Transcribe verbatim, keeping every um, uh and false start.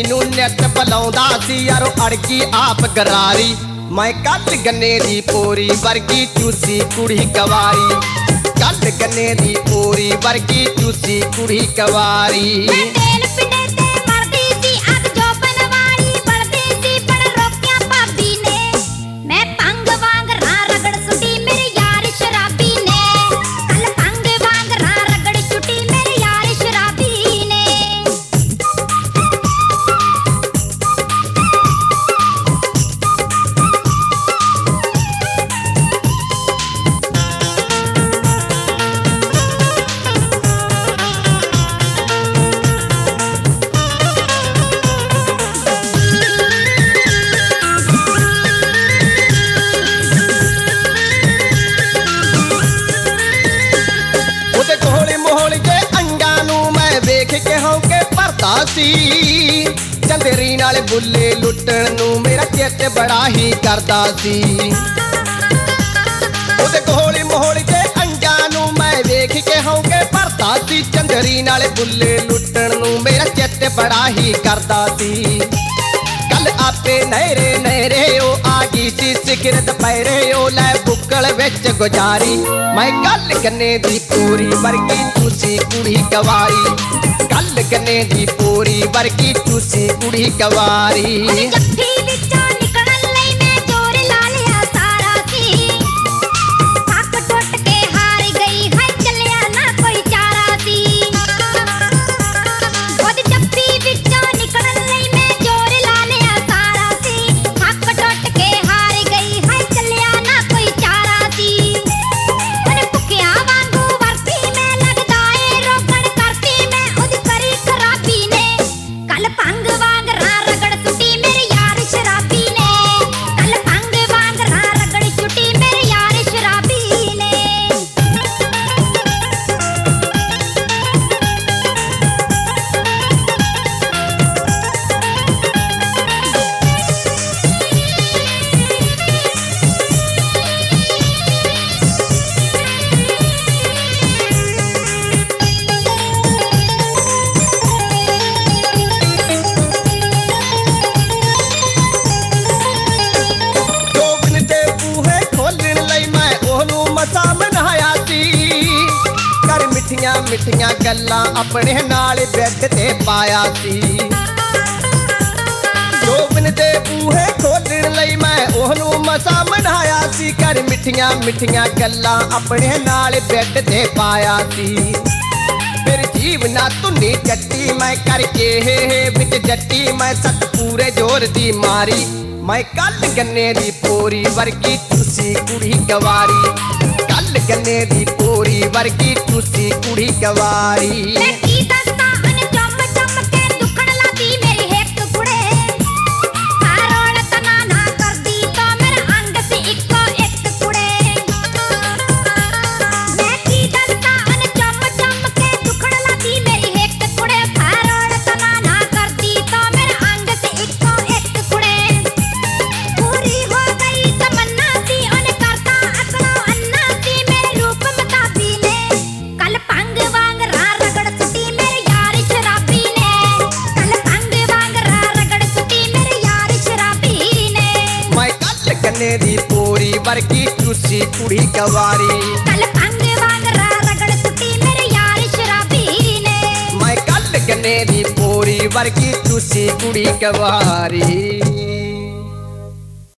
मैनू नित बुलाउंदा सी यारो अड़की आप गरारी। मैं कल गन्ने दी पोरी वर्गी चूसी कुड़ी कवारी, कल गन्ने दी पोरी वर्गी चूसी कुड़ी कवारी। चंदेरी नाल बुले लुटण नू मेरा चित बड़ा ही करदा सी। ओदे कोहली मोहली दे अंजां नू मैं वेख के हौके भरदा सी। चंदेरी नाल बुले लुटण नू मेरा चित बड़ा ही करदा सी। कल आपे नहरे नहरे ओ आ गई सी सिगरत पैरे ओ लै बुक्कल विच गुजारी। मैं कल गन्ने दी पूरी वर्गी चूसी कुड़ी कवारी, कल गन्ने दी पूरी वर्गी चूसी कुड़ी कवारी। मिठिया मिठिया गल्लां अपने नाल बैड ते पाया सी। जोबन दे बूहे खोलण लई मैं ओहनू मसा मनाया सी। कर मिठिया मिठिया गल्लां अपने नाल बैड ते पाया सी। फिर जीवना तुन्नी जट्टी मैं करके हे हे विच जट्टी मैं सत पूरे जोर दी मारी। मैं कल गन्ने दी पोरी वर्गी चूसी कुड़ी कवारी, कल गन्ने दी पोरी वर्गी चूसी कुड़ी कवारी। गन्ने दी पोरी वर्गी चूसी कुड़ी कवारी, कल भंग वांगरा रगड़ सुटी मेरे यार शराबी ने। मैं कल गन्ने दी पोरी वर्गी चूसी कुड़ी कवारी।